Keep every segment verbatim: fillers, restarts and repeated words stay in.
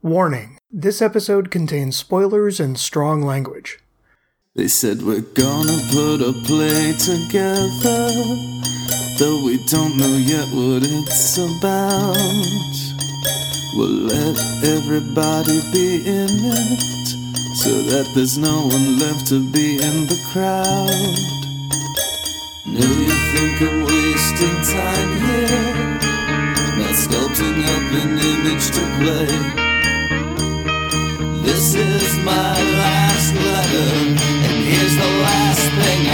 Warning, this episode contains spoilers and strong language. They said we're gonna put a play together, though we don't know yet what it's about. We'll let everybody be in it, so that there's no one left to be in the crowd. No, you think I'm wasting time here, not sculpting up an image to play. This is my last letter, and here's the last thing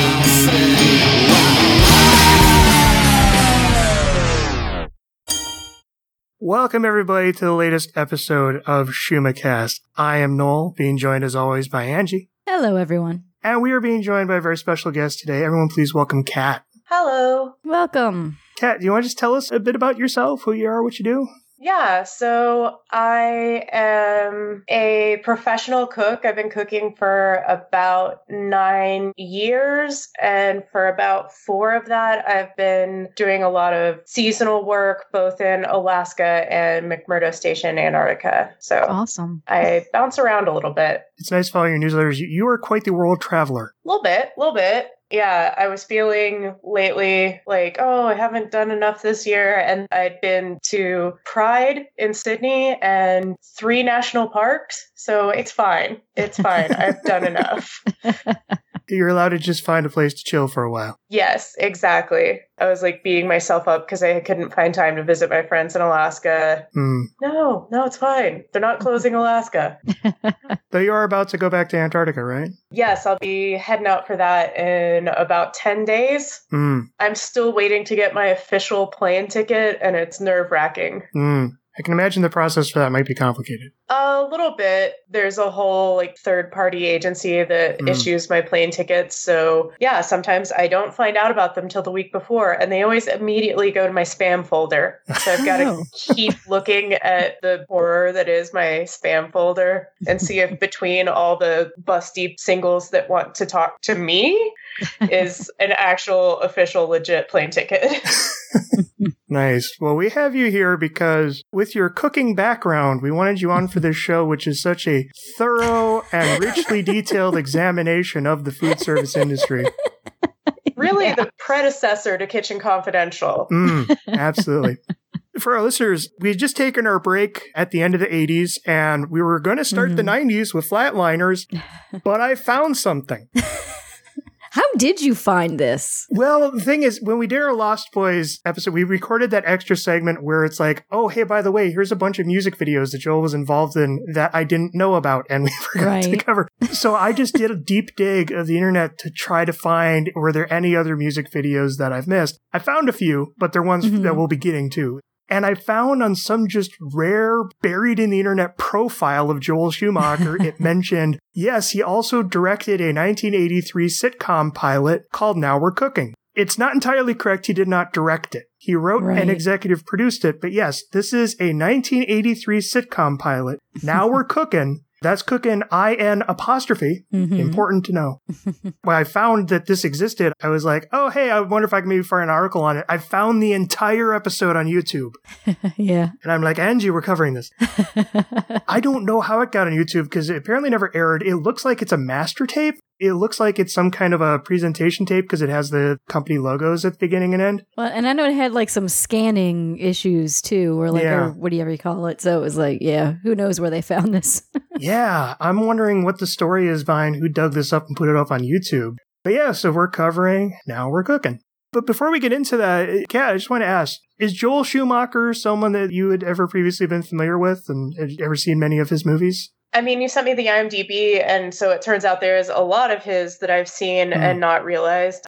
I'll say. Welcome everybody to the latest episode of SchumaCast. I am Noel, being joined as always by Angie. Hello everyone. And we are being joined by a very special guest today. Everyone please welcome Kat. Hello. Welcome. Kat, do you want to just tell us a bit about yourself, who you are, what you do? Yeah, so I am a professional cook. I've been cooking for about nine years, and for about four of that, I've been doing a lot of seasonal work, both in Alaska and McMurdo Station, Antarctica. So awesome. I bounce around a little bit. It's nice following your newsletters. You are quite the world traveler. A little bit, a little bit. Yeah, I was feeling lately like, oh, I haven't done enough this year. And I'd been to Pride in Sydney and three national parks. So it's fine. It's fine. I've done enough. You're allowed to just find a place to chill for a while. Yes, exactly. I was like beating myself up because I couldn't find time to visit my friends in Alaska. Mm. No, no, it's fine. They're not closing Alaska. Though you are about to go back to Antarctica, right? Yes, I'll be heading out for that in about ten days. Mm. I'm still waiting to get my official plane ticket, and it's nerve-wracking. Mm. I can imagine the process for that might be complicated. A little bit. There's a whole like third-party agency that mm. issues my plane tickets. So yeah, sometimes I don't find out about them till the week before, and they always immediately go to my spam folder. So I've got to keep looking at the horror that is my spam folder and see if between all the busty singles that want to talk to me is an actual official legit plane ticket. Nice. Well, we have you here because with your cooking background, we wanted you on for this show, which is such a thorough and richly detailed examination of the food service industry. Really, yeah. The predecessor to Kitchen Confidential. Mm, absolutely. For our listeners, we had just taken our break at the end of the eighties, and we were going to start mm-hmm. the nineties with Flatliners, but I found something. How did you find this? Well, the thing is, when we did our Lost Boys episode, we recorded that extra segment where it's like, oh, hey, by the way, here's a bunch of music videos that Joel was involved in that I didn't know about and we forgot right. to cover. So I just did a deep dig of the internet to try to find, were there any other music videos that I've missed? I found a few, but they're ones mm-hmm. that we'll be getting to. And I found on some just rare, buried in the internet profile of Joel Schumacher, it mentioned, yes, he also directed a nineteen eighty-three sitcom pilot called Now We're Cooking. It's not entirely correct. He did not direct it. He wrote right. and executive produced it. But yes, this is a nineteen eighty-three sitcom pilot. Now We're Cooking. That's cooking I N apostrophe. Mm-hmm. Important to know. When I found that this existed, I was like, oh, hey, I wonder if I can maybe find an article on it. I found the entire episode on YouTube. Yeah. And I'm like, Angie, we're covering this. I don't know how it got on YouTube because it apparently never aired. It looks like it's a master tape. It looks like it's some kind of a presentation tape because it has the company logos at the beginning and end. Well, and I know it had like some scanning issues too, or like, yeah. or what do you ever call it? So it was like, yeah, who knows where they found this? Yeah, I'm wondering what the story is behind who dug this up and put it up on YouTube. But yeah, so we're covering Now We're Cooking. But before we get into that, Kat, I just want to ask, is Joel Schumacher someone that you had ever previously been familiar with and had ever seen many of his movies? I mean, you sent me the I M D B, and so it turns out there is a lot of his that I've seen mm. and not realized.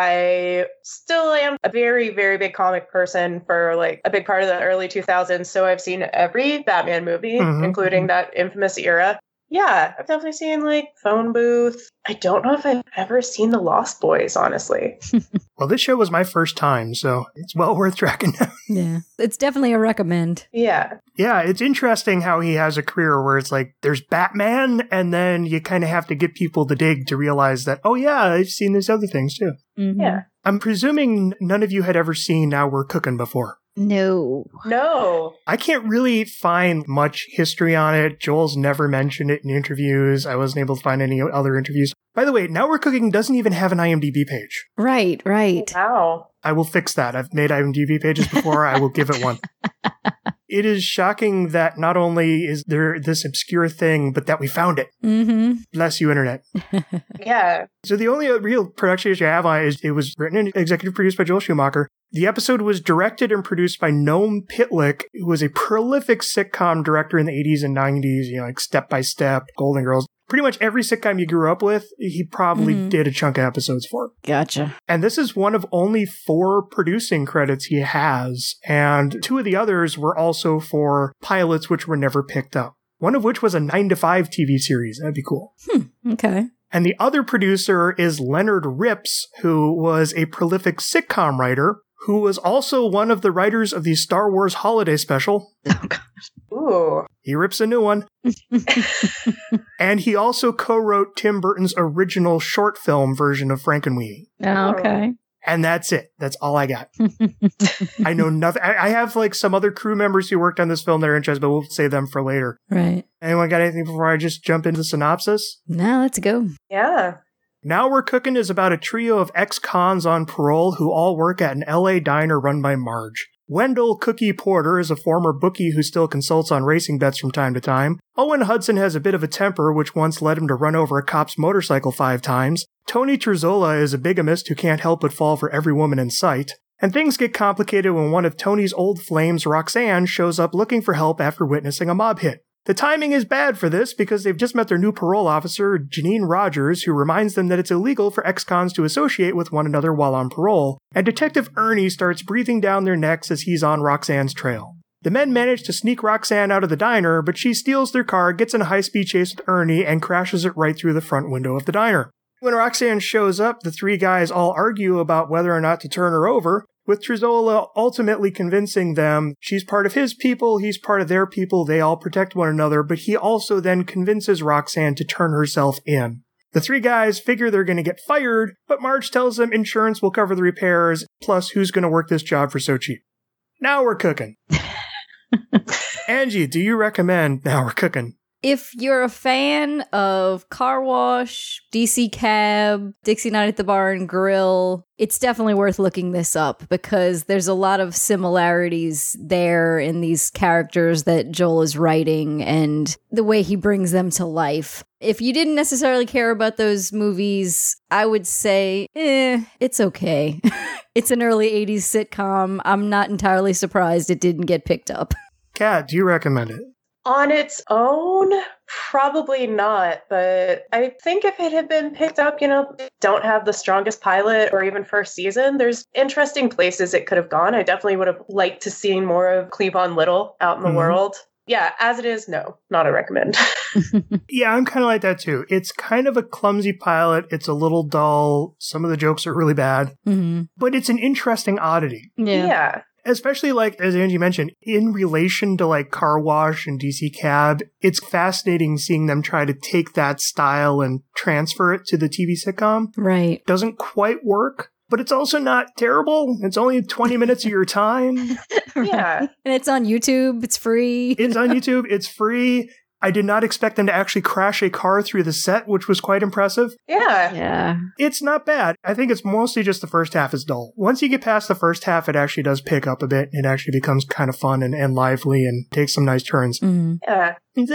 I still am a very, very big comic person for like a big part of the early two thousands, so I've seen every Batman movie, mm-hmm. including that infamous era. Yeah, I've definitely seen like Phone Booth. I don't know if I've ever seen The Lost Boys, honestly. Well, this show was my first time, so it's well worth tracking down. Yeah, it's definitely a recommend. Yeah. Yeah, it's interesting how he has a career where it's like, there's Batman, and then you kind of have to get people to dig to realize that, oh yeah, I've seen these other things too. Mm-hmm. Yeah. I'm presuming none of you had ever seen Now We're Cooking before. No. No. I can't really find much history on it. Joel's never mentioned it in interviews. I wasn't able to find any other interviews. By the way, Now We're Cooking doesn't even have an IMDb page. Right, right. Wow. I will fix that. I've made IMDb pages before. I will give it one. It is shocking that not only is there this obscure thing, but that we found it. Mm-hmm. Bless you, Internet. Yeah. So the only real production issue I have on it is it was written and executive produced by Joel Schumacher. The episode was directed and produced by Noam Pitlick, who was a prolific sitcom director in the eighties and nineties, you know, like Step by Step, Golden Girls. Pretty much every sitcom you grew up with, he probably mm-hmm. did a chunk of episodes for. Gotcha. And this is one of only four producing credits he has, and two of the others were also for pilots which were never picked up. One of which was a nine to five T V series. That'd be cool. Hmm. Okay. And the other producer is Leonard Rips, who was a prolific sitcom writer, who was also one of the writers of the Star Wars Holiday Special. Oh, gosh. Ooh. He rips a new one. And he also co-wrote Tim Burton's original short film version of Frankenweenie. Oh, okay. And that's it. That's all I got. I know nothing. I, I have like some other crew members who worked on this film that are interested, but we'll save them for later. Right. Anyone got anything before I just jump into the synopsis? No, let's go. Yeah. Now We're Cooking is about a trio of ex-cons on parole who all work at an L A diner run by Marge. Wendell Cookie Porter is a former bookie who still consults on racing bets from time to time. Owen Hudson has a bit of a temper, which once led him to run over a cop's motorcycle five times. Tony Terzola is a bigamist who can't help but fall for every woman in sight. And things get complicated when one of Tony's old flames, Roxanne, shows up looking for help after witnessing a mob hit. The timing is bad for this because they've just met their new parole officer, Janine Rogers, who reminds them that it's illegal for ex-cons to associate with one another while on parole, and Detective Ernie starts breathing down their necks as he's on Roxanne's trail. The men manage to sneak Roxanne out of the diner, but she steals their car, gets in a high-speed chase with Ernie, and crashes it right through the front window of the diner. When Roxanne shows up, the three guys all argue about whether or not to turn her over, with Terzola ultimately convincing them she's part of his people, he's part of their people, they all protect one another, but he also then convinces Roxanne to turn herself in. The three guys figure they're going to get fired, but Marge tells them insurance will cover the repairs, plus who's going to work this job for so cheap. Now We're Cooking. Angie, do you recommend Now We're Cooking? If you're a fan of Car Wash, D C Cab, Dixie Night at the Bar and Grill, it's definitely worth looking this up because there's a lot of similarities there in these characters that Joel is writing and the way he brings them to life. If you didn't necessarily care about those movies, I would say, eh, it's okay. It's an early eighties sitcom. I'm not entirely surprised it didn't get picked up. Kat, do you recommend it? On its own, probably not. But I think if it had been picked up, you know, don't have the strongest pilot or even first season, there's interesting places it could have gone. I definitely would have liked to see more of Cleavon Little out in the mm-hmm. world. Yeah, as it is, no, not a recommend. Yeah, I'm kind of like that too. It's kind of a clumsy pilot. It's a little dull. Some of the jokes are really bad. Mm-hmm. But it's an interesting oddity. Yeah. yeah. Especially, like, as Angie mentioned, in relation to, like, Car Wash and D C Cab, it's fascinating seeing them try to take that style and transfer it to the T V sitcom. Right. Doesn't quite work, but it's also not terrible. It's only twenty minutes of your time. Yeah. And it's on YouTube. It's free. It's on YouTube. It's free. I did not expect them to actually crash a car through the set, which was quite impressive. Yeah. Yeah. It's not bad. I think it's mostly just the first half is dull. Once you get past the first half, it actually does pick up a bit. It actually becomes kind of fun and, and lively and takes some nice turns. Mm-hmm. Yeah.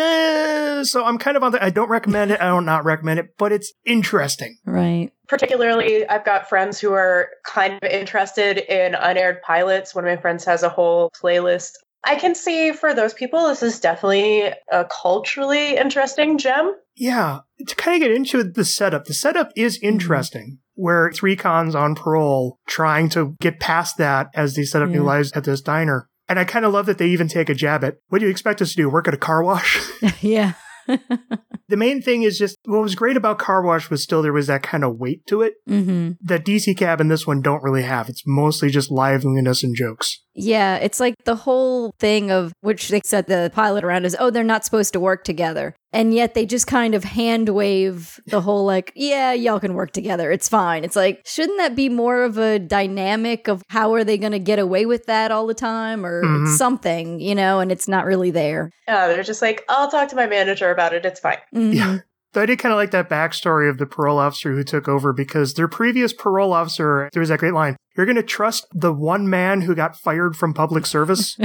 Uh, so I'm kind of on the, I don't recommend it. I don't not recommend it, but it's interesting. Right. Particularly, I've got friends who are kind of interested in unaired pilots. One of my friends has a whole playlist. I can see for those people, this is definitely a culturally interesting gem. Yeah. To kind of get into the setup, the setup is interesting, where three cons on parole trying to get past that as they set up yeah. new lives at this diner. And I kind of love that they even take a jab at, what do you expect us to do, work at a car wash? Yeah. The main thing is just what was great about Car Wash was still there was that kind of weight to it Mm-hmm. that D C Cab and this one don't really have. It's mostly just liveliness and jokes. Yeah, it's like the whole thing of which they set the pilot around is, oh, they're not supposed to work together. And yet they just kind of hand wave the whole like, yeah, y'all can work together. It's fine. It's like, shouldn't that be more of a dynamic of how are they going to get away with that all the time or Mhm. something, you know, and it's not really there. Yeah, they're just like, I'll talk to my manager about it. It's fine. Mhm. Yeah. So I did kind of like that backstory of the parole officer who took over because their previous parole officer, there was that great line, you're going to trust the one man who got fired from public service?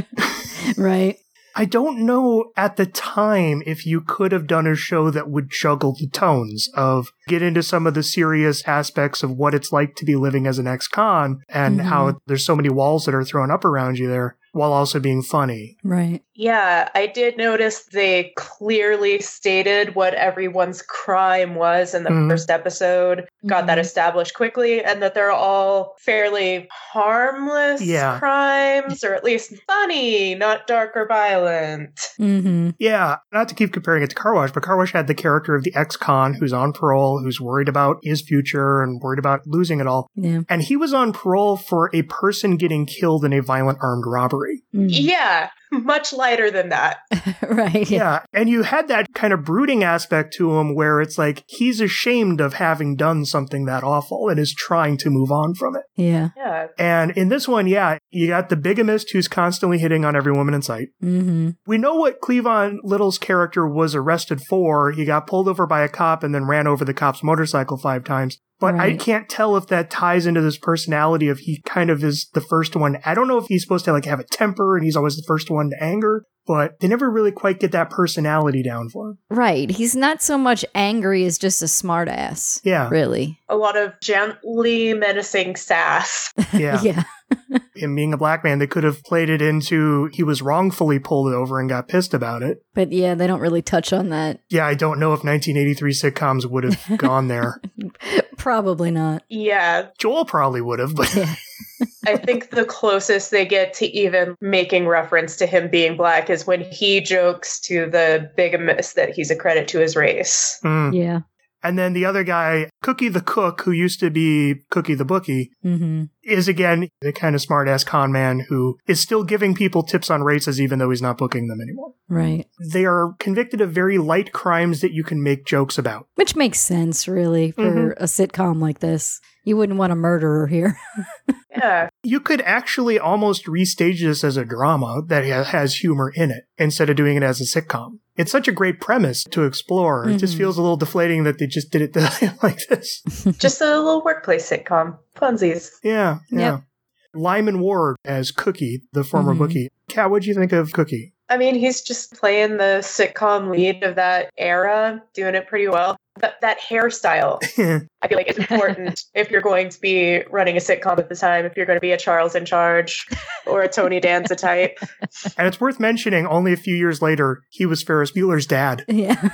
Right. I don't know at the time if you could have done a show that would juggle the tones of get into some of the serious aspects of what it's like to be living as an ex-con and Mhm. how there's so many walls that are thrown up around you there while also being funny. Right. Yeah, I did notice they clearly stated what everyone's crime was in the Mhm. first episode, got that Mhm. established quickly, and that they're all fairly harmless Yeah. crimes, or at least funny, not dark or violent. Mm-hmm. Yeah, not to keep comparing it to Car Wash, but Car Wash had the character of the ex-con who's on parole, who's worried about his future and worried about losing it all. Yeah. And he was on parole for a person getting killed in a violent armed robbery. Mm. Yeah, much lighter than that. Right. Yeah. And you had that kind of brooding aspect to him where it's like he's ashamed of having done something that awful and is trying to move on from it. Yeah. Yeah. And in this one, yeah, you got the bigamist who's constantly hitting on every woman in sight. Mm-hmm. We know what Cleavon Little's character was arrested for. He got pulled over by a cop and then ran over the cop's motorcycle five times. But I Right. can't tell if that ties into this personality of he kind of is the first one. I don't know if he's supposed to like have a temper and he's always the first one to anger, but they never really quite get that personality down for him. Right. He's not so much angry as just a smartass. Yeah. Really. A lot of gently menacing sass. Yeah. Yeah. Him being a black man, they could have played it into he was wrongfully pulled over and got pissed about it. But yeah, they don't really touch on that. Yeah, I don't know if nineteen eighty-three sitcoms would have gone there. Probably not. Yeah, Joel probably would have, but Yeah. I think the closest they get to even making reference to him being black is when he jokes to the bigamist that he's a credit to his race. Mm. Yeah. And then the other guy, Cookie the Cook, who used to be Cookie the Bookie, Mm-hmm. is again the kind of smart-ass con man who is still giving people tips on races even though he's not booking them anymore. Right. They are convicted of very light crimes that you can make jokes about. Which makes sense, really, for a sitcom like this. You wouldn't want a murderer here. Yeah. You could actually almost restage this as a drama that ha- has humor in it instead of doing it as a sitcom. It's such a great premise to explore. It just Mhm. feels a little deflating that they just did it like this. Just a little workplace sitcom. Funsies. Yeah, yeah. Yep. Lyman Ward as Cookie, the former Mhm. bookie. Kat, what'd you think of Cookie? I mean, he's just playing the sitcom lead of that era, doing it pretty well. That, that hairstyle, I feel like it's important if you're going to be running a sitcom at the time, if you're going to be a Charles in Charge or a Tony Danza type. And it's worth mentioning, only a few years later, he was Ferris Bueller's dad. Yeah.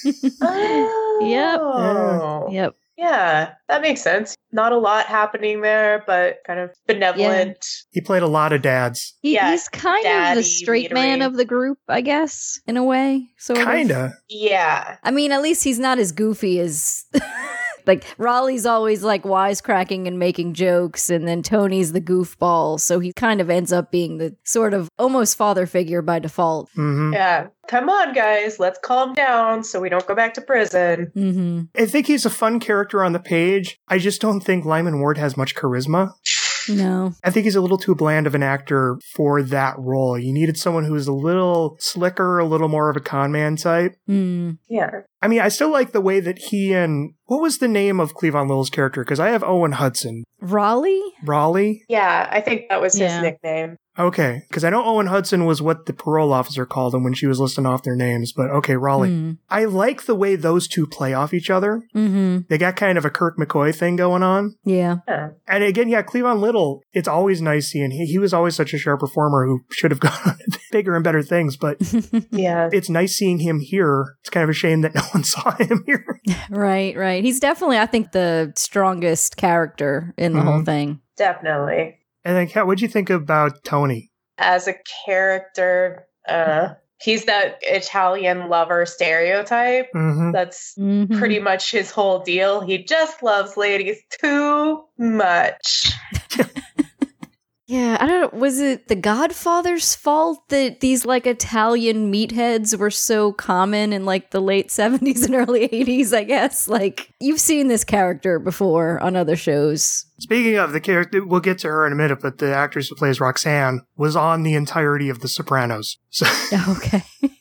Oh. Yep. Yeah, that makes sense. Not a lot happening there, but kind of benevolent. He played a lot of dads. He, Yeah, he's kind of daddy, the straight man leadery. of the group, I guess, in a way. Sort of. Kinda. Yeah. I mean, at least he's not as goofy as. Like, Raleigh's always, like, wisecracking and making jokes, and then Tony's the goofball, so he kind of ends up being the sort of almost father figure by default. hmm Yeah. Come on, guys. Let's calm down so we don't go back to prison. Mm-hmm. I think he's a fun character on the page. I just don't think Lyman Ward has much charisma. No. I think he's a little too bland of an actor for that role. You needed someone who was a little slicker, a little more of a con man type. Mm. Yeah. I mean, I still like the way that he and... What was the name of Cleavon Little's character? Because I have Owen Hudson. Raleigh? Raleigh? Yeah, I think that was his Yeah. nickname. Okay, because I know Owen Hudson was what the parole officer called him when she was listing off their names, but okay, Raleigh. Mm. I like the way those two play off each other. Mm-hmm. They got kind of a Kirk McCoy thing going on. Yeah. Yeah. And again, yeah, Cleavon Little, it's always nice seeing he, he was always such a sharp performer who should have gone on to bigger and better things, but Yeah. it's nice seeing him here. It's kind of a shame that no one saw him here. Right, right. He's definitely, I think, the strongest character in the Mhm. whole thing. Definitely. And then, Kat, what'd you think about Tony? As a character, uh, He's that Italian lover stereotype. Mm-hmm. That's Mhm. pretty much his whole deal. He just loves ladies too much. Yeah, I don't know. Was it The Godfather's fault that these like Italian meatheads were so common in like the late seventies and early eighties, I guess? Like, you've seen this character before on other shows. Speaking of the character, we'll get to her in a minute, but the actress who plays Roxanne was on the entirety of The Sopranos. So, Okay.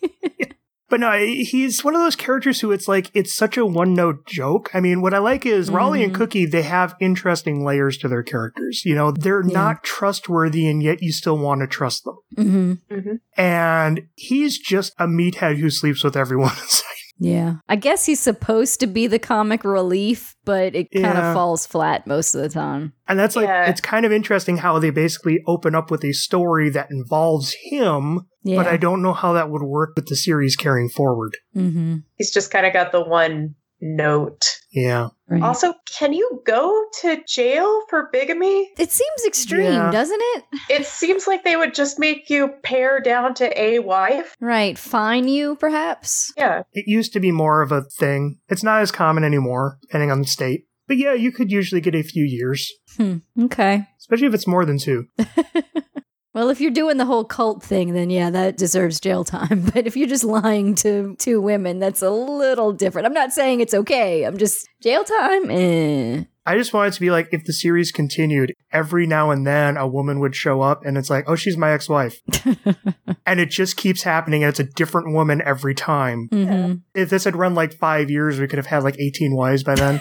but no, he's one of those characters who it's like, it's such a one-note joke. I mean, what I like is mm-hmm. Raleigh and Cookie, they have interesting layers to their characters. You know, they're yeah. not trustworthy, and yet you still want to trust them. Mm-hmm. Mm-hmm. And he's just a meathead who sleeps with everyone in sight. Yeah. I guess he's supposed to be the comic relief, but it kind of Yeah. falls flat most of the time. And that's like, Yeah. it's kind of interesting how they basically open up with a story that involves him, Yeah. but I don't know how that would work with the series carrying forward. Mm-hmm. He's just kind of got the one note. Yeah. Right. Also, can you go to jail for bigamy? It seems extreme, Yeah. doesn't it? It seems like they would just make you pare down to a wife. Right. Fine you, perhaps? Yeah. It used to be more of a thing. It's not as common anymore, depending on the state. But yeah, you could usually get a few years, Hmm. Okay. especially if it's more than two. Well, if you're doing the whole cult thing, then yeah, that deserves jail time. But if you're just lying to two women, that's a little different. I'm not saying it's okay. I'm just, jail time? Eh. I just want it to be like, if the series continued, every now and then a woman would show up and it's like, oh, she's my ex-wife. And it just keeps happening and it's a different woman every time. Mm-hmm. If this had run like five years, we could have had like eighteen wives by then.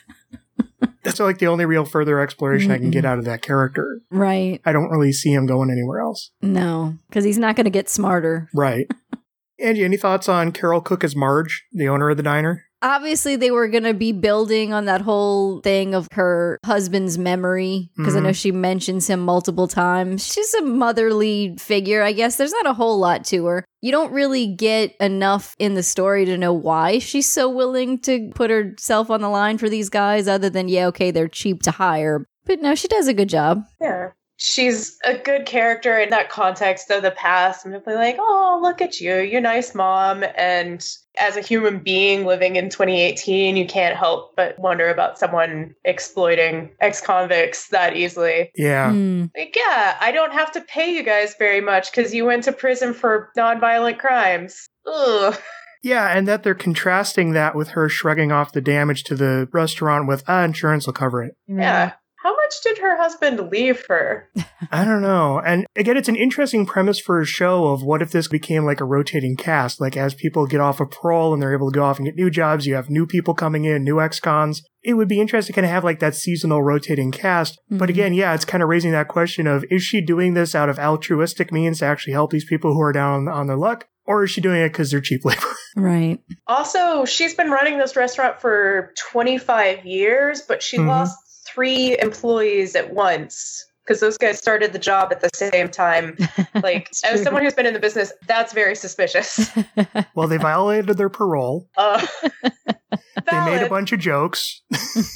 That's like the only real further exploration mm-hmm. I can get out of that character. Right. I don't really see him going anywhere else. No, because he's not going to get smarter. Right. Angie, any thoughts on Carol Cook as Marge, the owner of the diner? Obviously, they were going to be building on that whole thing of her husband's memory, because Mhm. I know she mentions him multiple times. She's a motherly figure, I guess. There's not a whole lot to her. You don't really get enough in the story to know why she's so willing to put herself on the line for these guys, other than, yeah, okay, they're cheap to hire. But no, she does a good job. Yeah. She's a good character in that context of the past. And people are like, oh, look at you. You're a nice mom. And as a human being living in twenty eighteen, you can't help but wonder about someone exploiting ex-convicts that easily. Yeah. Mm. Like, yeah, I don't have to pay you guys very much because you went to prison for nonviolent crimes. Ugh. Yeah, and that they're contrasting that with her shrugging off the damage to the restaurant with, ah, insurance will cover it. Yeah. How much did her husband leave her? I don't know. And again, it's an interesting premise for a show of what if this became like a rotating cast? Like as people get off of parole and they're able to go off and get new jobs, you have new people coming in, new ex-cons. It would be interesting to kind of have like that seasonal rotating cast. Mm-hmm. But again, yeah, it's kind of raising that question of, is she doing this out of altruistic means to actually help these people who are down on their luck? Or is she doing it because they're cheap labor? Right. Also, she's been running this restaurant for twenty-five years, but she mm-hmm. lost three employees at once because those guys started the job at the same time. Like, as someone who's been in the business, that's very suspicious. Well, they violated their parole. Uh, they made a bunch of jokes.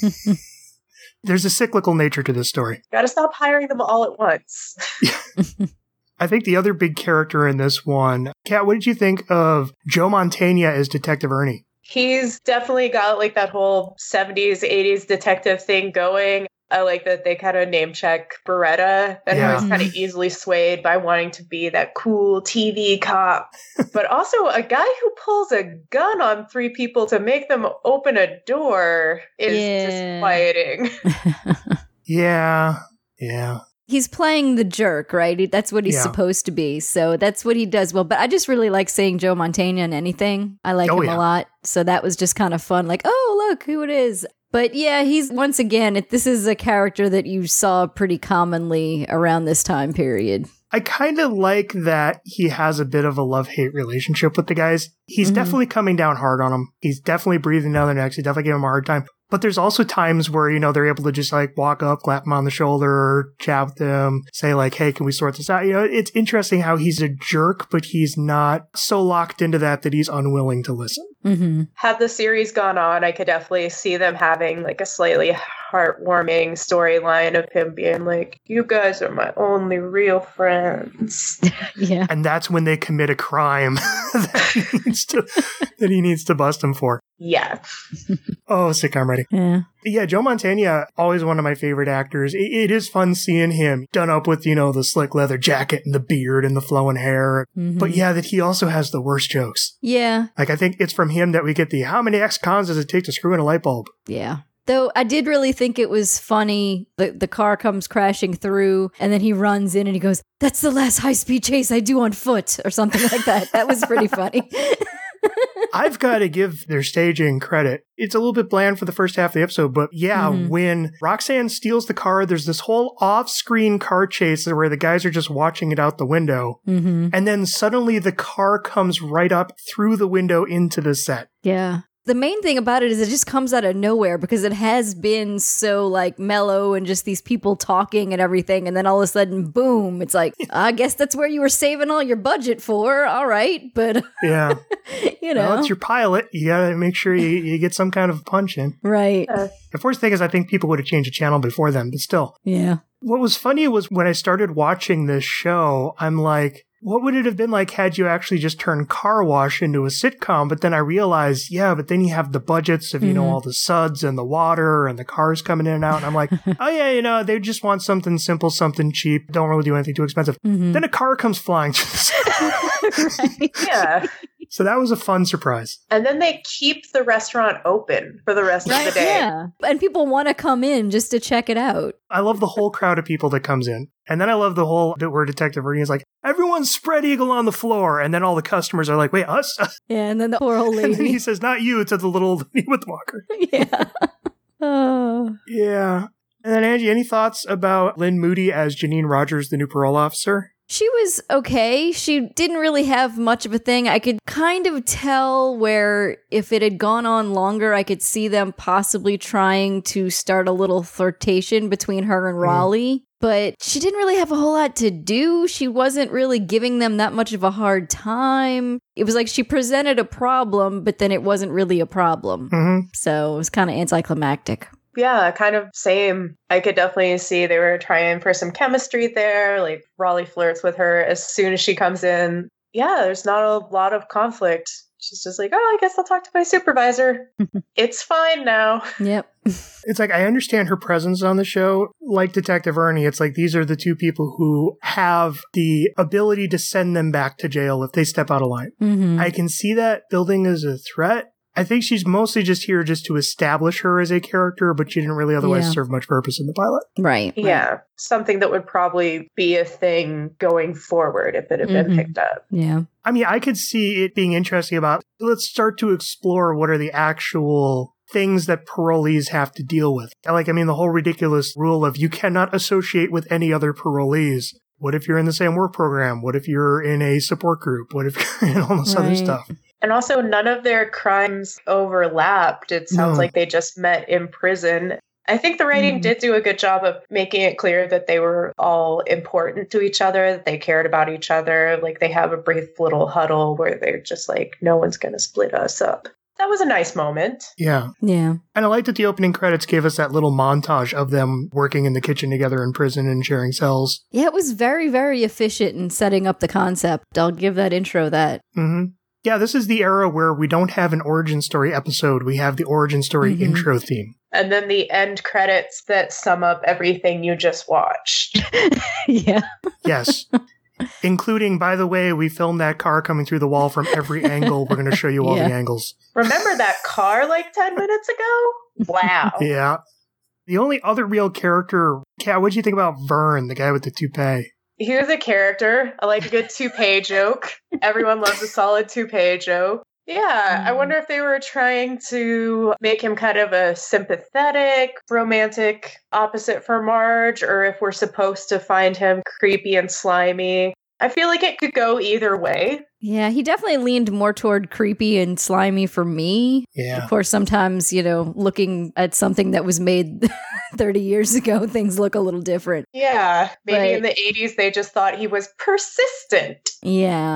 There's a cyclical nature to this story. Gotta stop hiring them all at once. I think the other big character in this one, Kat, what did you think of Joe Mantegna as Detective Ernie? He's definitely got like that whole seventies, eighties detective thing going. I like that they kind of name check Beretta and Yeah. how he's kind of easily swayed by wanting to be that cool T V cop. But also a guy who pulls a gun on three people to make them open a door is Yeah. disquieting. Yeah. Yeah. He's playing the jerk, right? That's what he's Yeah. supposed to be. So that's what he does well. But I just really like seeing Joe Mantegna in anything. I like Oh, him yeah. a lot. So that was just kind of fun. Like, oh, look who it is. But yeah, he's, once again, it, this is a character that you saw pretty commonly around this time period. I kind of like that he has a bit of a love-hate relationship with the guys. He's Mhm. definitely coming down hard on them. He's definitely breathing down their necks. He's definitely giving them a hard time. But there's also times where, you know, they're able to just like walk up, clap him on the shoulder, chat with them, say like, hey, can we sort this out? You know, it's interesting how he's a jerk, but he's not so locked into that that he's unwilling to listen. Mm-hmm. Had the series gone on, I could definitely see them having like a slightly heartwarming storyline of him being like, you guys are my only real friends. Yeah. And that's when they commit a crime that he needs to that he needs to bust him for. Yeah. Oh, sitcom ready. Yeah. Yeah, Joe Mantegna, always one of my favorite actors. It, it is fun seeing him done up with, you know, the slick leather jacket and the beard and the flowing hair. Mm-hmm. But yeah, that he also has the worst jokes. Yeah. Like, I think it's from him that we get the, how many ex-cons does it take to screw in a light bulb? Yeah. Though I did really think it was funny. The, the car comes crashing through and then he runs in and he goes, that's the last high-speed chase I do on foot or something like that. That was pretty funny. I've got to give their staging credit. It's a little bit bland for the first half of the episode, but yeah, mm-hmm. when Roxanne steals the car, there's this whole off-screen car chase where the guys are just watching it out the window. Mm-hmm. And then suddenly the car comes right up through the window into the set. Yeah. The main thing about it is it just comes out of nowhere because it has been so like mellow and just these people talking and everything. And then all of a sudden, boom, it's like, I guess that's where you were saving all your budget for. All right. But, yeah, you know, well, it's your pilot. You got to make sure you, you get some kind of punch in. Right. Uh, the first thing is I think people would have changed the channel before then, but still. Yeah. What was funny was when I started watching this show, I'm like, what would it have been like had you actually just turned Car Wash into a sitcom? But then I realized, yeah, but then you have the budgets of, you mm-hmm. know, all the suds and the water and the cars coming in and out. And I'm like, oh, yeah, you know, they just want something simple, something cheap. Don't really do anything too expensive. Mm-hmm. Then a car comes flying through the set. Right. Yeah. So that was a fun surprise. And then they keep the restaurant open for the rest right, of the day. Yeah. And people want to come in just to check it out. I love the whole crowd of people that comes in. And then I love the whole bit where Detective Ernie is like, everyone's spread eagle on the floor. And then all the customers are like, wait, us? Yeah, and then the poor old lady. And then he says, not you, it's the little lady with the walker. Yeah. Oh. Yeah. And then, Angie, any thoughts about Lynn Moody as Janine Rogers, the new parole officer? She was okay. She didn't really have much of a thing. I could kind of tell where if it had gone on longer, I could see them possibly trying to start a little flirtation between her and Raleigh. Mm. But she didn't really have a whole lot to do. She wasn't really giving them that much of a hard time. It was like she presented a problem, but then it wasn't really a problem. Mm-hmm. So it was kind of anticlimactic. Yeah, kind of same. I could definitely see they were trying for some chemistry there. Like Raleigh flirts with her as soon as she comes in. Yeah, there's not a lot of conflict. She's just like, oh, I guess I'll talk to my supervisor. It's fine now. Yep. It's like, I understand her presence on the show. Like Detective Ernie, it's like these are the two people who have the ability to send them back to jail if they step out of line. Mm-hmm. I can see that building as a threat. I think she's mostly just here just to establish her as a character, but she didn't really otherwise yeah. serve much purpose in the pilot. Right. Yeah. Right. Something that would probably be a thing going forward if it had mm-hmm. been picked up. Yeah. I mean, I could see it being interesting about, let's start to explore what are the actual things that parolees have to deal with. Like, I mean, the whole ridiculous rule of you cannot associate with any other parolees. What if you're in the same work program? What if you're in a support group? What if you're in all this right. other stuff? And also, none of their crimes overlapped. It sounds no. like they just met in prison. I think the writing mm. did do a good job of making it clear that they were all important to each other, that they cared about each other. Like, they have a brief little huddle where they're just like, no one's going to split us up. That was a nice moment. Yeah. Yeah. And I like that the opening credits gave us that little montage of them working in the kitchen together in prison and sharing cells. Yeah, it was very, very efficient in setting up the concept. I'll give that intro that. Mm-hmm. Yeah, this is the era where we don't have an origin story episode. We have the origin story mm-hmm. intro theme. And then the end credits that sum up everything you just watched. Yeah. Yes. Including, by the way, we filmed that car coming through the wall from every angle. We're going to show you all yeah. the angles. Remember that car like ten minutes ago? Wow. Yeah. The only other real character, Kat, what did you think about Vern, the guy with the toupee? He was a character. I like a good toupee joke. Everyone loves a solid toupee joke. Yeah, I wonder if they were trying to make him kind of a sympathetic, romantic opposite for Marge, or if we're supposed to find him creepy and slimy. I feel like it could go either way. Yeah, he definitely leaned more toward creepy and slimy for me. Yeah. Of course, sometimes, you know, looking at something that was made thirty years ago, things look a little different. Yeah, maybe but, in the eighties they just thought he was persistent. Yeah.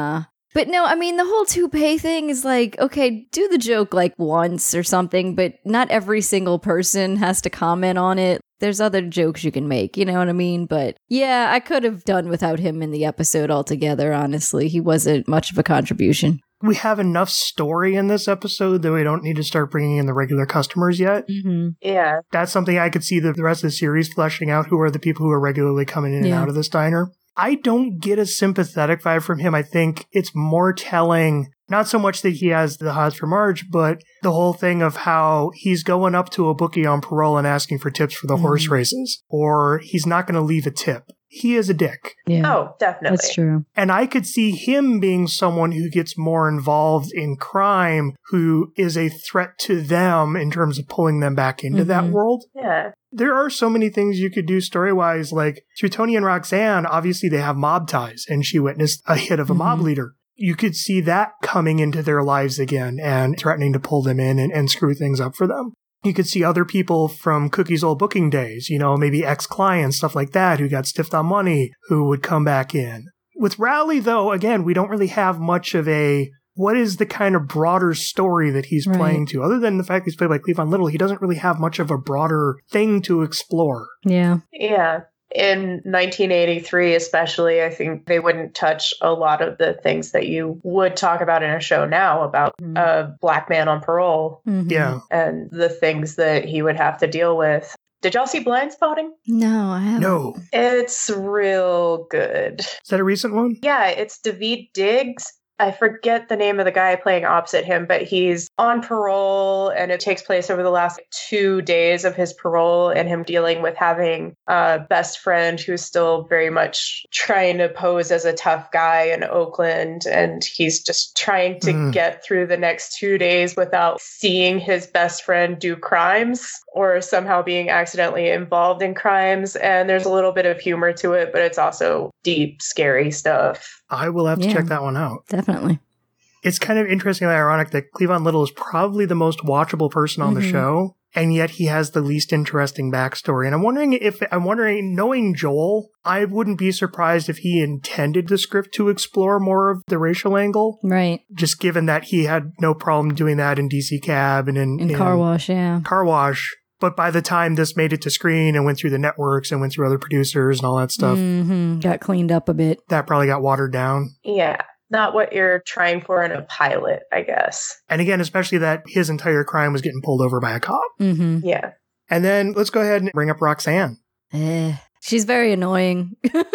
But no, I mean, the whole toupee thing is like, okay, do the joke like once or something, but not every single person has to comment on it. There's other jokes you can make, you know what I mean? But yeah, I could have done without him in the episode altogether, honestly. He wasn't much of a contribution. We have enough story in this episode that we don't need to start bringing in the regular customers yet. Mm-hmm. Yeah. That's something I could see the, the rest of the series fleshing out. Who are the people who are regularly coming in Yeah. and out of this diner? I don't get a sympathetic vibe from him. I think it's more telling, not so much that he has the hots for Marge, but the whole thing of how he's going up to a bookie on parole and asking for tips for the Mm-hmm. horse races, or he's not going to leave a tip. He is a dick. Yeah. Oh, definitely. That's true. And I could see him being someone who gets more involved in crime, who is a threat to them in terms of pulling them back into Mhm. that world. Yeah. There are so many things you could do story-wise, like through Tony and Roxanne, obviously they have mob ties, and she witnessed a hit of a mob Mhm. leader. You could see that coming into their lives again and threatening to pull them in and, and screw things up for them. You could see other people from Cookie's old booking days, you know, maybe ex-clients, stuff like that, who got stiffed on money, who would come back in. With Rowley, though, again, we don't really have much of a, what is the kind of broader story that he's Right. playing to? Other than the fact he's played by Cleavon Little, he doesn't really have much of a broader thing to explore. Yeah. Yeah. In nineteen eighty-three, especially, I think they wouldn't touch a lot of the things that you would talk about in a show now about Mhm. a black man on parole Mhm. Yeah. and the things that he would have to deal with. Did y'all see Blind Spotting? No, I haven't. No. It's real good. Is that a recent one? Yeah, it's Daveed Diggs. I forget the name of the guy playing opposite him, but he's on parole, and it takes place over the last two days of his parole and him dealing with having a best friend who's still very much trying to pose as a tough guy in Oakland. And he's just trying to Mm. get through the next two days without seeing his best friend do crimes or somehow being accidentally involved in crimes. And there's a little bit of humor to it, but it's also deep, scary stuff. I will have to Yeah. check that one out. Definitely. It's kind of interestingly ironic that Cleavon Little is probably the most watchable person on Mhm. the show, and yet he has the least interesting backstory. And I'm wondering if, I'm wondering, knowing Joel, I wouldn't be surprised if he intended the script to explore more of the racial angle, Right. just given that he had no problem doing that in D C Cab and in, In Car Wash, yeah. Car Wash. But by the time this made it to screen and went through the networks and went through other producers and all that stuff, hmm Got cleaned up a bit. that probably got watered down. Yeah. Not what you're trying for in a pilot, I guess. And again, especially that his entire crime was getting pulled over by a cop. Mm-hmm. Yeah. And then let's go ahead and bring up Roxanne. Eh. She's very annoying.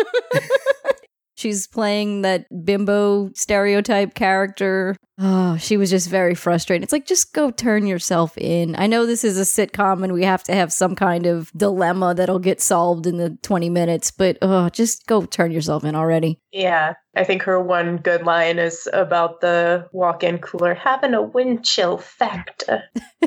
She's playing that bimbo stereotype character. Oh, she was just very frustrating. It's like, just go turn yourself in. I know this is a sitcom and we have to have some kind of dilemma that'll get solved in the twenty minutes, but oh, just go turn yourself in already. Yeah. I think her one good line is about the walk-in cooler having a wind chill factor.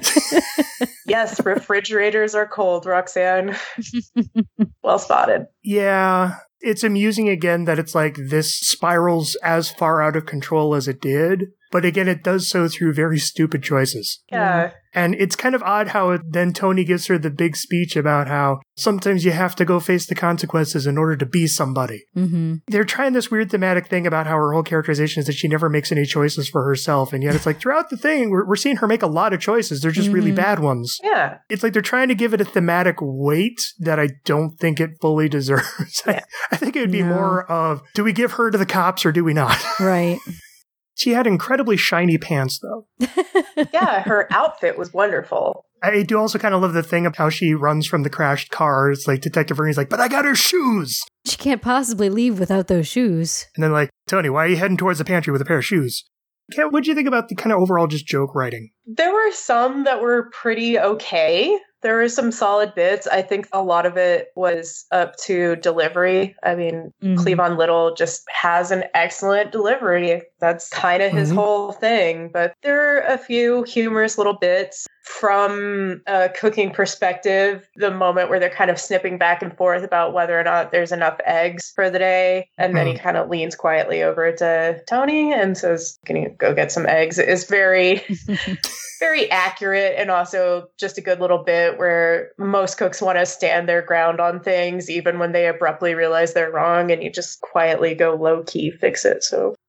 Yes, refrigerators are cold, Roxanne. Well spotted. Yeah, it's amusing again that it's like this spirals as far out of control as it did. But again, it does so through very stupid choices. Yeah. And it's kind of odd how it, then Tony gives her the big speech about how sometimes you have to go face the consequences in order to be somebody. Mm-hmm. They're trying this weird thematic thing about how her whole characterization is that she never makes any choices for herself. And yet it's like throughout the thing, we're, we're seeing her make a lot of choices. They're just really Mhm. bad ones. Yeah. It's like they're trying to give it a thematic weight that I don't think it fully deserves. Yeah. I, I think it would be No. more of, do we give her to the cops or do we not? Right. She had incredibly shiny pants, though. Yeah, her outfit was wonderful. I do also kind of love the thing of how she runs from the crashed car. It's like Detective Ernie's like, but I got her shoes. She can't possibly leave without those shoes. And then like, Tony, why are you heading towards the pantry with a pair of shoes? Kat, what do you think about the kind of overall just joke writing? There were some that were pretty okay. There were some solid bits. I think a lot of it was up to delivery. I mean, Mhm. Cleavon Little just has an excellent delivery. That's kind of his Mhm. whole thing. But there are a few humorous little bits. From a cooking perspective, the moment where they're kind of snipping back and forth about whether or not there's enough eggs for the day. And then he kind of leans quietly over to Tony and says, can you go get some eggs? It is very... very accurate, and also just a good little bit where most cooks want to stand their ground on things even when they abruptly realize they're wrong, and you just quietly go low key fix it. So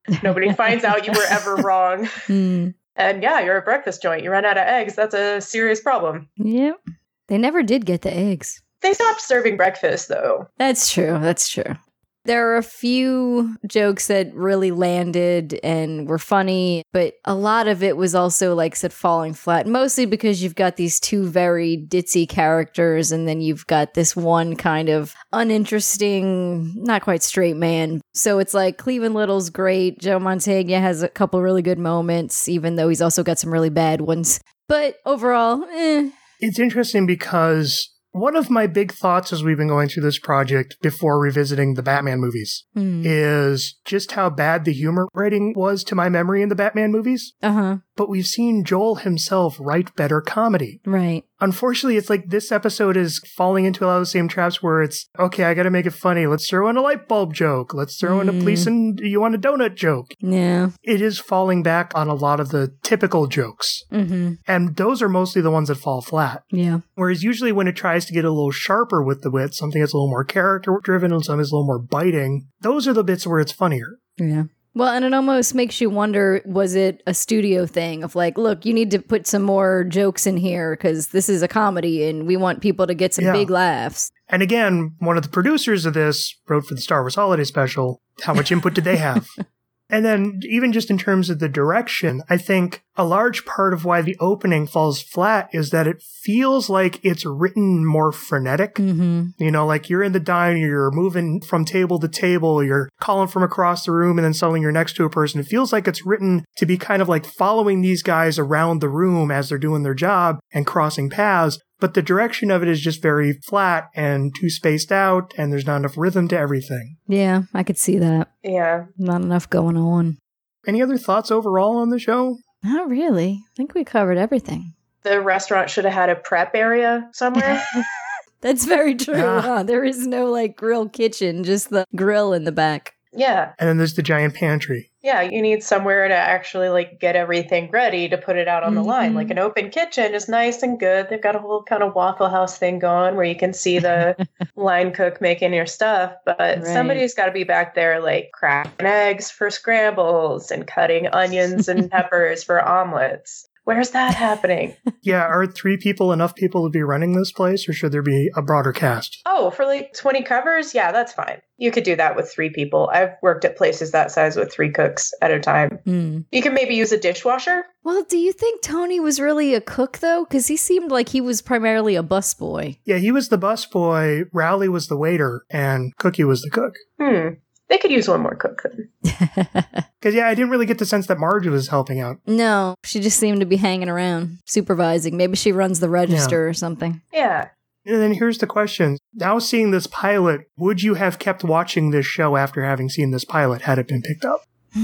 Nobody finds out you were ever wrong. Mm. And yeah, you're a breakfast joint. You run out of eggs. That's a serious problem. Yep. They never did get the eggs. They stopped serving breakfast, though. That's true. That's true. There are a few jokes that really landed and were funny, but a lot of it was also, like I said, falling flat, mostly because you've got these two very ditzy characters, and then you've got this one kind of uninteresting, not quite straight man. So it's like Cleveland Little's great. Joe Mantegna has a couple really good moments, even though he's also got some really bad ones. But overall, eh. It's interesting because one of my big thoughts as we've been going through this project before revisiting the Batman movies mm. is just how bad the humor writing was to my memory in the Batman movies. Uh-huh. But we've seen Joel himself write better comedy. Right. Unfortunately, it's like this episode is falling into a lot of the same traps where it's, okay, I gotta make it funny. Let's throw in a light bulb joke. Let's throw mm. in a police and you want a donut joke. Yeah. It is falling back on a lot of the typical jokes. Mm-hmm. And those are mostly the ones that fall flat. Yeah. Whereas usually when it tries to get a little sharper with the wit, something that's a little more character-driven and something that's a little more biting, those are the bits where it's funnier. Yeah. Well, and it almost makes you wonder, was it a studio thing of like, look, you need to put some more jokes in here because this is a comedy and we want people to get some yeah. big laughs. And again, one of the producers of this wrote for the Star Wars Holiday Special. How much input did they have? And then even just in terms of the direction, I think a large part of why the opening falls flat is that it feels like it's written more frenetic. Mm-hmm. You know, like you're in the diner, you're moving from table to table, you're calling from across the room and then suddenly you're next to a person. It feels like it's written to be kind of like following these guys around the room as they're doing their job and crossing paths. But the direction of it is just very flat and too spaced out, and there's not enough rhythm to everything. Yeah, I could see that. Yeah. Not enough going on. Any other thoughts overall on the show? Not really. I think we covered everything. The restaurant should have had a prep area somewhere. That's very true. Yeah. Huh? There is no, like, grill kitchen, just the grill in the back. Yeah. And then there's the giant pantry. Yeah, you need somewhere to actually like get everything ready to put it out on the mm-hmm. line. Like an open kitchen is nice and good. They've got a whole kind of Waffle House thing going where you can see the line cook making your stuff. But right. somebody's got to be back there like cracking eggs for scrambles and cutting onions and peppers for omelets. Where's that happening? Yeah, are three people enough people to be running this place, or should there be a broader cast? Oh, for like twenty covers? Yeah, that's fine. You could do that with three people. I've worked at places that size with three cooks at a time. Mm. You can maybe use a dishwasher. Well, do you think Tony was really a cook, though? Because he seemed like he was primarily a busboy. Yeah, he was the busboy, Rowley was the waiter, and Cookie was the cook. Hmm. They could use one more cook then. Because, yeah, I didn't really get the sense that Marge was helping out. No, she just seemed to be hanging around, supervising. Maybe she runs the register yeah. or something. Yeah. And then here's the question. Now seeing this pilot, would you have kept watching this show after having seen this pilot had it been picked up?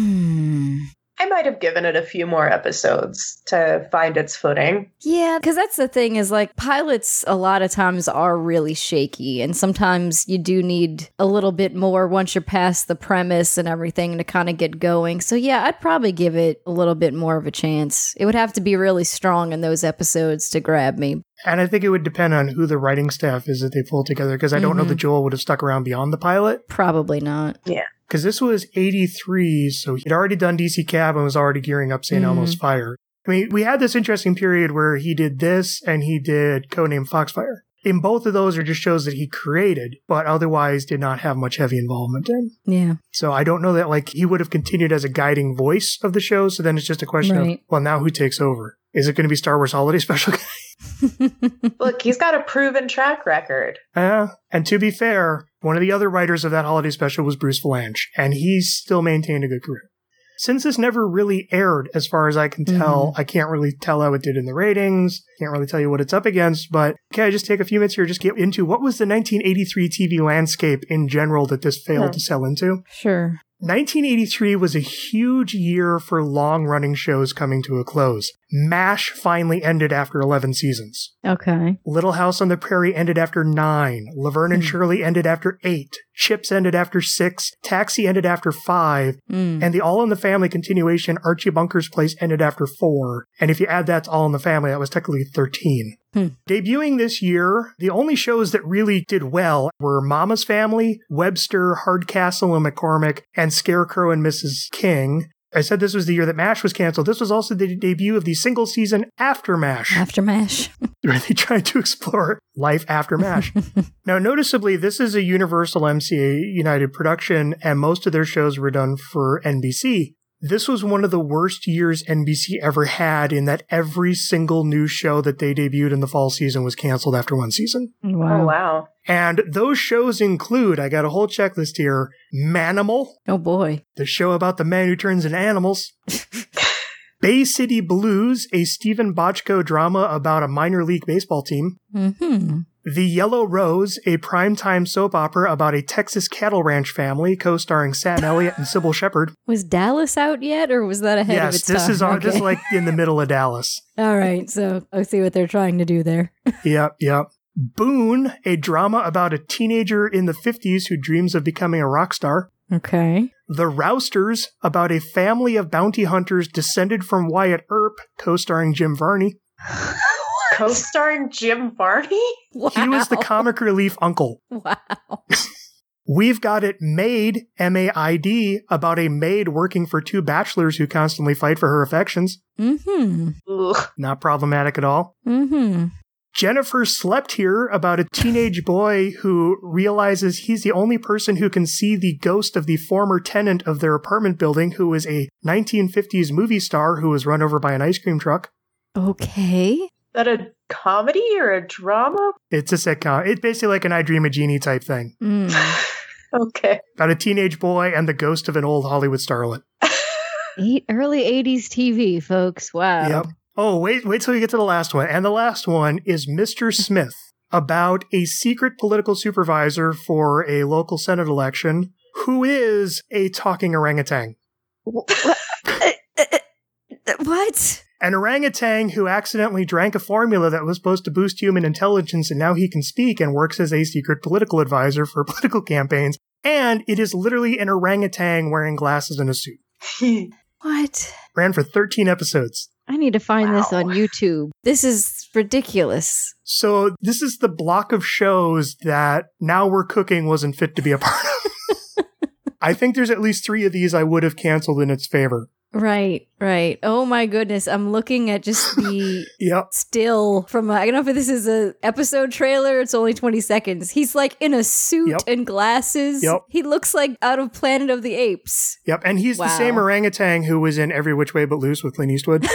Hmm. I might have given it a few more episodes to find its footing. Yeah, because that's the thing is like pilots a lot of times are really shaky, and sometimes you do need a little bit more once you're past the premise and everything to kind of get going. So yeah, I'd probably give it a little bit more of a chance. It would have to be really strong in those episodes to grab me. And I think it would depend on who the writing staff is that they pull together, because I don't mm-hmm. know that Joel would have stuck around beyond the pilot. Probably not. Yeah. Because this was eighty-three, so he'd already done D C Cab and was already gearing up Saint Mm-hmm. Elmo's Fire. I mean, we had this interesting period where he did this and he did Codename Foxfire. In both of those are just shows that he created, but otherwise did not have much heavy involvement in. Yeah. So I don't know that like he would have continued as a guiding voice of the show, so then it's just a question right. of, well, now who takes over? Is it going to be Star Wars Holiday Special guy? Look, he's got a proven track record. Yeah. Uh, and to be fair, one of the other writers of that holiday special was Bruce Valanche, and he's still maintained a good career. Since this never really aired, as far as I can tell, mm-hmm. I can't really tell how it did in the ratings. Can't really tell you what it's up against, but can I just take a few minutes here just get into what was the nineteen eighty-three T V landscape in general that this failed yeah. to sell into? Sure. nineteen eighty-three was a huge year for long-running shows coming to a close. MASH finally ended after eleven seasons. Okay. Little House on the Prairie ended after nine. Laverne and mm. Shirley ended after eight. Chips ended after six. Taxi ended after five. Mm. And the All in the Family continuation, Archie Bunker's Place, ended after four. And if you add that to All in the Family, that was technically thirteen. Hmm. Debuting this year, the only shows that really did well were Mama's Family, Webster, Hardcastle and McCormick, and Scarecrow and Missus King. I said this was the year that MASH was canceled. This was also the debut of the single season After MASH. After MASH. Where they tried to explore life after MASH. Now, noticeably, this is a Universal M C A United production, and most of their shows were done for N B C. This was one of the worst years N B C ever had in that every single new show that they debuted in the fall season was canceled after one season. Wow. Oh, wow. And those shows include, I got a whole checklist here, Manimal, Oh, boy. the show about the man who turns into animals. Bay City Blues, a Stephen Bochco drama about a minor league baseball team. Mm-hmm. The Yellow Rose, a primetime soap opera about a Texas cattle ranch family, co-starring Sam Elliott and Sybil Shepherd. Was Dallas out yet, or was that ahead yes, of its this time? is on, Okay. this is like in the middle of Dallas. All right, so I see what they're trying to do there. Yep, yep. Boone, a drama about a teenager in the fifties who dreams of becoming a rock star. Okay. The Rousters, about a family of bounty hunters descended from Wyatt Earp, co-starring Jim Varney. Co-starring Jim Varney? Wow. He was the comic relief uncle. Wow. We've got it Maid, M A I D, about a maid working for two bachelors who constantly fight for her affections. Mm-hmm. Ugh. Not problematic at all. Mm-hmm. Jennifer Slept Here, about a teenage boy who realizes he's the only person who can see the ghost of the former tenant of their apartment building, who is a nineteen fifties movie star who was run over by an ice cream truck. Okay. Is that a comedy or a drama? It's a sitcom. It's basically like an I Dream of Jeannie type thing. Mm. Okay. About a teenage boy and the ghost of an old Hollywood starlet. Eight early eighties T V, folks. Wow. Yep. Oh, wait, wait till you get to the last one. And the last one is Mister Smith, about a secret political supervisor for a local Senate election who is a talking orangutan. What? What? An orangutan who accidentally drank a formula that was supposed to boost human intelligence, and now he can speak and works as a secret political advisor for political campaigns. And it is literally an orangutan wearing glasses and a suit. What? Ran for thirteen episodes. I need to find this Wow. on YouTube. This is ridiculous. So this is the block of shows that Now We're Cooking wasn't fit to be a part of. I think there's at least three of these I would have canceled in its favor. Right, right. Oh my goodness. I'm looking at just the Yep. still from, I don't know if this is a episode trailer. It's only twenty seconds. He's like in a suit Yep. and glasses. Yep. He looks like out of Planet of the Apes. Yep. And he's Wow. the same orangutan who was in Every Which Way But Loose with Clint Eastwood.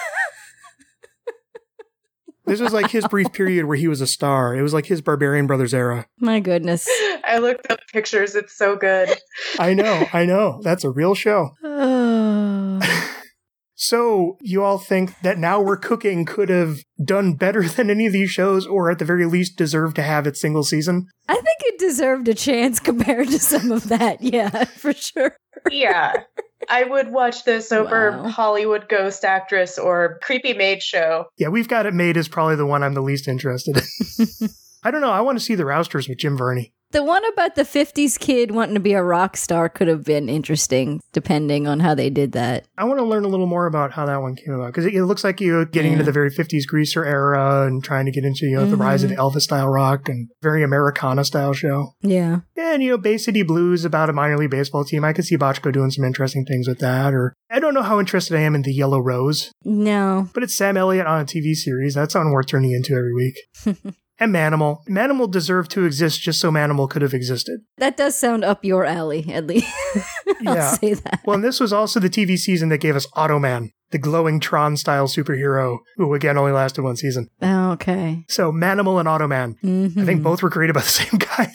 This was like his brief period where he was a star. It was like his Barbarian Brothers era. My goodness. I looked up pictures. It's so good. I know. I know. That's a real show. Oh. So you all think that Now We're Cooking could have done better than any of these shows, or at the very least deserved to have its single season? I think it deserved a chance compared to some of that. Yeah, for sure. Yeah. I would watch this over Wow. Hollywood Ghost Actress or Creepy Maid Show. Yeah, We've Got It Made is probably the one I'm the least interested in. I don't know. I want to see The Rousters with Jim Varney. The one about the fifties kid wanting to be a rock star could have been interesting, depending on how they did that. I want to learn a little more about how that one came about, because it, it looks like you're getting Yeah. into the very fifties greaser era and trying to get into, you know, the rise of Mhm. Elvis style rock and very Americana style show. Yeah. And, you know, Bay City Blues about a minor league baseball team. I could see Bochco doing some interesting things with that. Or I don't know how interested I am in The Yellow Rose, No. but it's Sam Elliott on a T V series. That's something worth turning into every week. And Manimal. Manimal deserved to exist just so Manimal could have existed. That does sound up your alley, at least. I'll Yeah. say that. Well, and this was also the T V season that gave us Automan, the glowing Tron-style superhero, who again only lasted one season. Okay. So Manimal and Automan. Mhm. I think both were created by the same guy.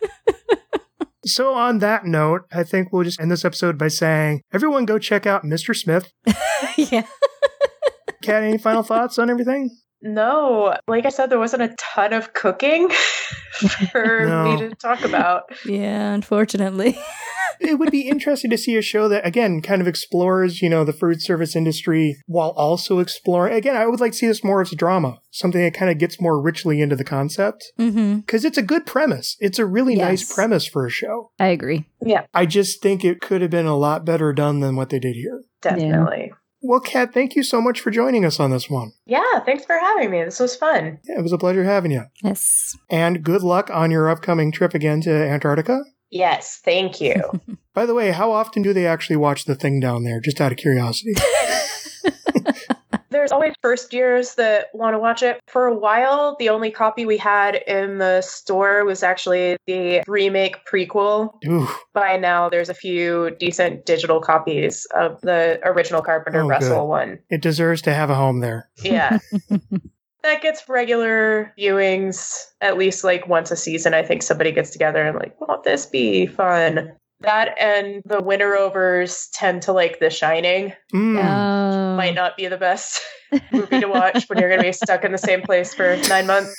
So on that note, I think we'll just end this episode by saying, everyone go check out Mister Smith. Yeah. Kat, any final thoughts on everything? No, like I said, there wasn't a ton of cooking for No. me to talk about. Yeah, unfortunately. It would be interesting to see a show that, again, kind of explores, you know, the food service industry while also exploring. Again, I would like to see this more as a drama, something that kind of gets more richly into the concept. Mm-hmm. Because it's a good premise. It's a really Yes. nice premise for a show. I agree. Yeah, I just think it could have been a lot better done than what they did here. definitely. Well, Kat, thank you so much for joining us on this one. Yeah, thanks for having me. This was fun. Yeah, it was a pleasure having you. Yes. And good luck on your upcoming trip again to Antarctica. Yes, thank you. By the way, how often do they actually watch the thing down there? Just out of curiosity. There's always first years that want to watch it. For a while, the only copy we had in the store was actually the remake prequel. Ooh. By now, there's a few decent digital copies of the original Carpenter Oh, Russell good. one. It deserves to have a home there. Yeah. That gets regular viewings at least like once a season. I think somebody gets together and like, won't this be fun? That and the winter overs tend to like The Shining. Mm. Oh. Might not be the best movie to watch when you're going to be stuck in the same place for nine months.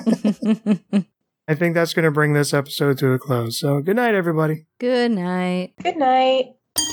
I think that's going to bring this episode to a close. So good night, everybody. Good night. Good night.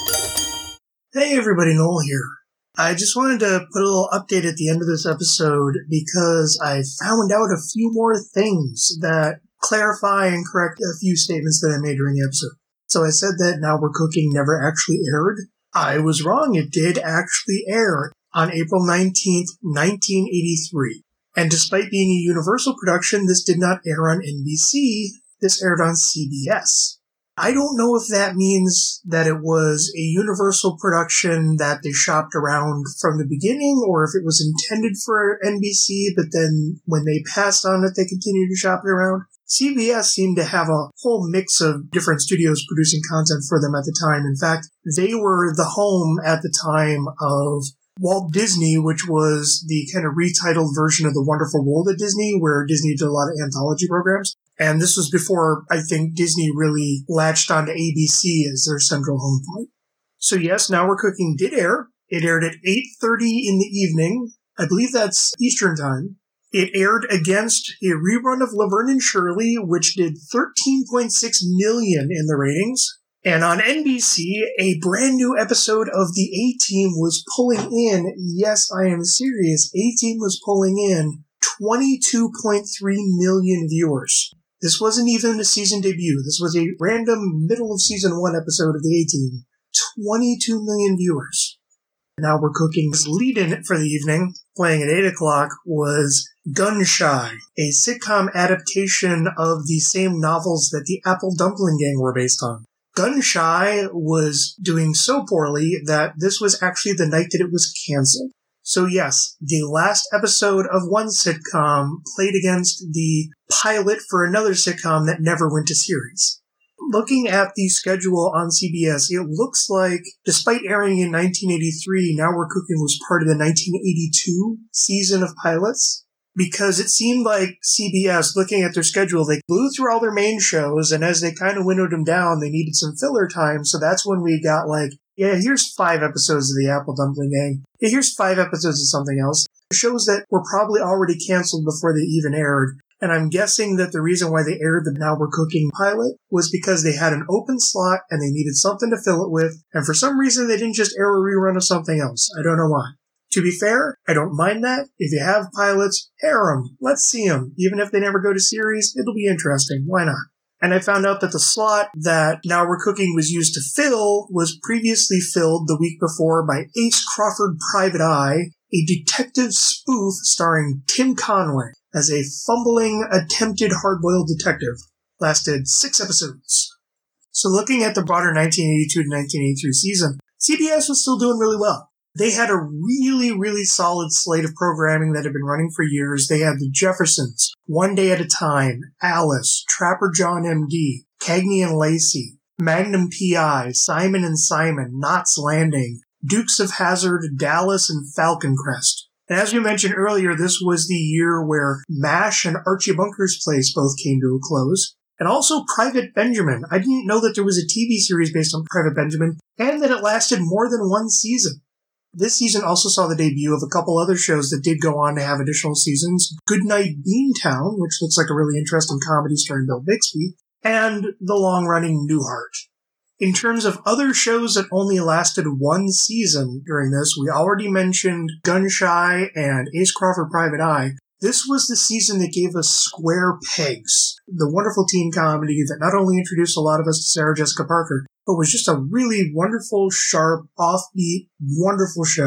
Hey everybody, Noel here. I just wanted to put a little update at the end of this episode because I found out a few more things that clarify and correct a few statements that I made during the episode. So I said that Now We're Cooking never actually aired. I was wrong. It did actually air on April nineteenth, nineteen eighty-three. And despite being a Universal production, this did not air on N B C. This aired on C B S. I don't know if that means that it was a Universal production that they shopped around from the beginning, or if it was intended for N B C, but then when they passed on it, they continued to shop it around. C B S seemed to have a whole mix of different studios producing content for them at the time. In fact, they were the home at the time of Walt Disney, which was the kind of retitled version of The Wonderful World of Disney, where Disney did a lot of anthology programs. And this was before, I think, Disney really latched onto A B C as their central home point. So yes, Now We're Cooking did air. It aired at eight thirty in the evening. I believe that's Eastern Time. It aired against a rerun of Laverne and Shirley, which did thirteen point six million in the ratings. And on N B C, a brand new episode of The A-Team was pulling in, yes, I am serious, A-Team was pulling in twenty-two point three million viewers. This wasn't even a season debut. This was a random middle of season one episode of The A-Team. twenty-two million viewers. Now We're Cooking's lead-in for the evening, playing at eight o'clock, was Gun-Shy, a sitcom adaptation of the same novels that the Apple Dumpling Gang were based on. Gun-Shy was doing so poorly that this was actually the night that it was canceled. So yes, the last episode of one sitcom played against the pilot for another sitcom that never went to series. Looking at the schedule on C B S, it looks like, despite airing in nineteen eighty-three, Now We're Cooking was part of the nineteen eighty-two season of pilots. Because it seemed like C B S, looking at their schedule, they blew through all their main shows, and as they kind of winnowed them down, they needed some filler time, so that's when we got like, yeah, here's five episodes of the Apple Dumpling Gang. Yeah, here's five episodes of something else. Shows that were probably already canceled before they even aired. And I'm guessing that the reason why they aired the Now We're Cooking pilot was because they had an open slot and they needed something to fill it with, and for some reason they didn't just air a rerun of something else. I don't know why. To be fair, I don't mind that. If you have pilots, air them. Let's see them. Even if they never go to series, it'll be interesting. Why not? And I found out that the slot that Now We're Cooking was used to fill was previously filled the week before by Ace Crawford Private Eye, a detective spoof starring Tim Conway as a fumbling, attempted hard-boiled detective. Lasted six episodes. So looking at the broader nineteen eighty-two to nineteen eighty-three season, C B S was still doing really well. They had a really, really solid slate of programming that had been running for years. They had The Jeffersons, One Day at a Time, Alice, Trapper John M D, Cagney and Lacey, Magnum P I, Simon and Simon, Knots Landing, Dukes of Hazzard, Dallas, and Falcon Crest. And as we mentioned earlier, this was the year where MASH and Archie Bunker's Place both came to a close. And also Private Benjamin. I didn't know that there was a T V series based on Private Benjamin, and that it lasted more than one season. This season also saw the debut of a couple other shows that did go on to have additional seasons. Goodnight Beantown, which looks like a really interesting comedy starring Bill Bixby, and the long-running Newhart. In terms of other shows that only lasted one season during this, we already mentioned Gun-Shy and Ace Crawford Private Eye. This was the season that gave us Square Pegs, the wonderful teen comedy that not only introduced a lot of us to Sarah Jessica Parker, but was just a really wonderful, sharp, offbeat, wonderful show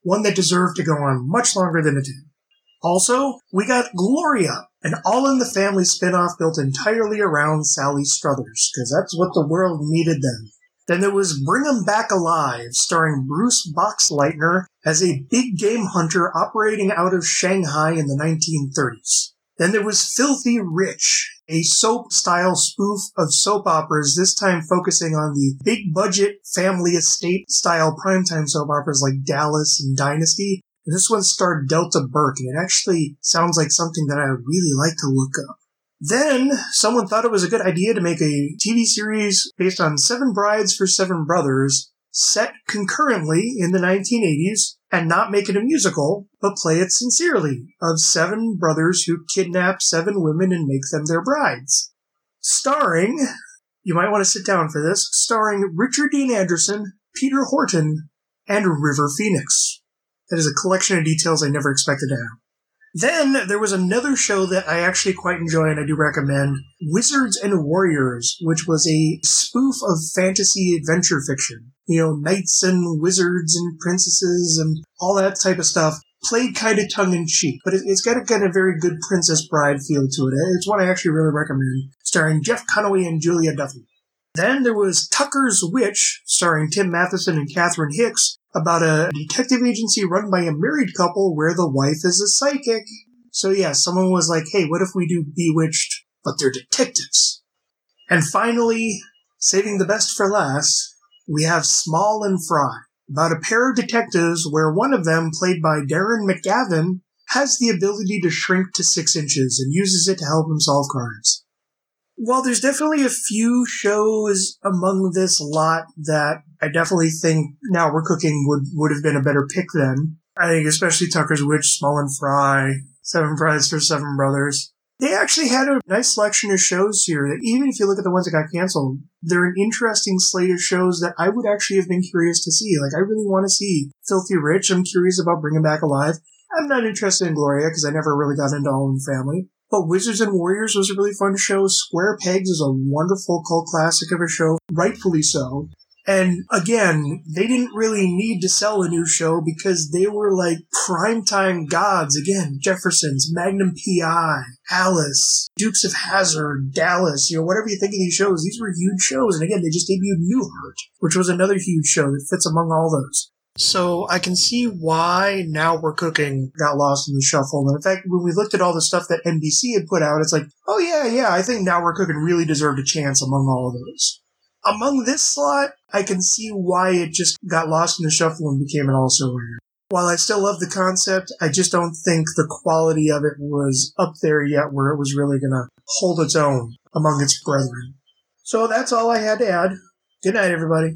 one that deserved to go on much longer than it did. Also, we got Gloria, an All in the Family spinoff built entirely around Sally Struthers, because that's what the world needed then. Then there was Bring 'em Back Alive, starring Bruce Boxleitner as a big game hunter operating out of Shanghai in the nineteen thirties. Then there was Filthy Rich, a soap-style spoof of soap operas, this time focusing on the big-budget family estate-style primetime soap operas like Dallas and Dynasty. And this one starred Delta Burke, and it actually sounds like something that I would really like to look up. Then, someone thought it was a good idea to make a T V series based on Seven Brides for Seven Brothers, set concurrently in the nineteen eighties, and not make it a musical, but play it sincerely, of seven brothers who kidnap seven women and make them their brides. Starring, you might want to sit down for this, starring Richard Dean Anderson, Peter Horton, and River Phoenix. That is a collection of details I never expected to have. Then there was another show that I actually quite enjoy and I do recommend, Wizards and Warriors, which was a spoof of fantasy adventure fiction. You know, knights and wizards and princesses and all that type of stuff, played kind of tongue-in-cheek, but it's got a kind of very good Princess Bride feel to it. It's one I actually really recommend, starring Jeff Conaway and Julia Duffy. Then there was Tucker's Witch, starring Tim Matheson and Catherine Hicks, about a detective agency run by a married couple where the wife is a psychic. So yeah, someone was like, hey, what if we do Bewitched, but they're detectives? And finally, saving the best for last, we have Small and Fry, about a pair of detectives where one of them, played by Darren McGavin, has the ability to shrink to six inches and uses it to help him solve crimes. While there's definitely a few shows among this lot that I definitely think Now We're Cooking would, would have been a better pick then. I think especially Tucker's Witch, Small and Fry, Seven Brides for Seven Brothers. They actually had a nice selection of shows here that even if you look at the ones that got canceled, they're an interesting slate of shows that I would actually have been curious to see. Like, I really want to see Filthy Rich. I'm curious about Bringing Back Alive. I'm not interested in Gloria because I never really got into All in the Family. But Wizards and Warriors was a really fun show. Square Pegs is a wonderful cult classic of a show, rightfully so. And again, they didn't really need to sell a new show because they were like primetime gods. Again, Jeffersons, Magnum P I, Alice, Dukes of Hazzard, Dallas, you know, whatever you think of these shows, these were huge shows. And again, they just debuted Newhart, which was another huge show that fits among all those. So I can see why Now We're Cooking got lost in the shuffle. And in fact, when we looked at all the stuff that N B C had put out, it's like, oh yeah, yeah, I think Now We're Cooking really deserved a chance among all of those. Among this slot, I can see why it just got lost in the shuffle and became an also-ran. While I still love the concept, I just don't think the quality of it was up there yet where it was really going to hold its own among its brethren. So that's all I had to add. Good night, everybody.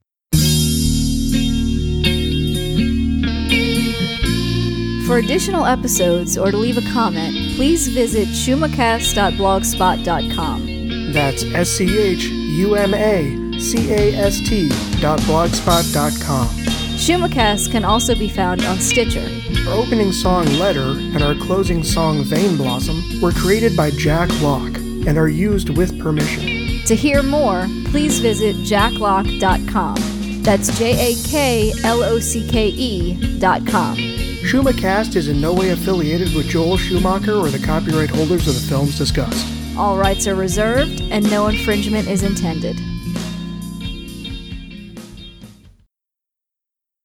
For additional episodes or to leave a comment, please visit shumacast dot blogspot dot com. That's S C H U M A C A S T dot blogspot dot com. Shumacast can also be found on Stitcher. Our opening song, Letter, and our closing song, Vein Blossom, were created by Jack Locke and are used with permission. To hear more, please visit jack lock dot com. That's J A K L O C K E dot com. Shumacast is in no way affiliated with Joel Schumacher or the copyright holders of the films discussed. All rights are reserved, and no infringement is intended.